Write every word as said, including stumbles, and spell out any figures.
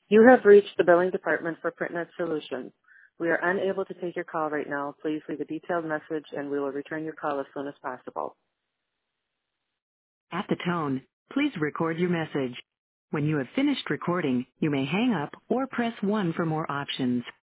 You have reached the billing department for PrintNet Solutions. We are unable to take your call right now. Please leave a detailed message and we will return your call as soon as possible. At the tone, please record your message. When you have finished recording, you may hang up or press one for more options.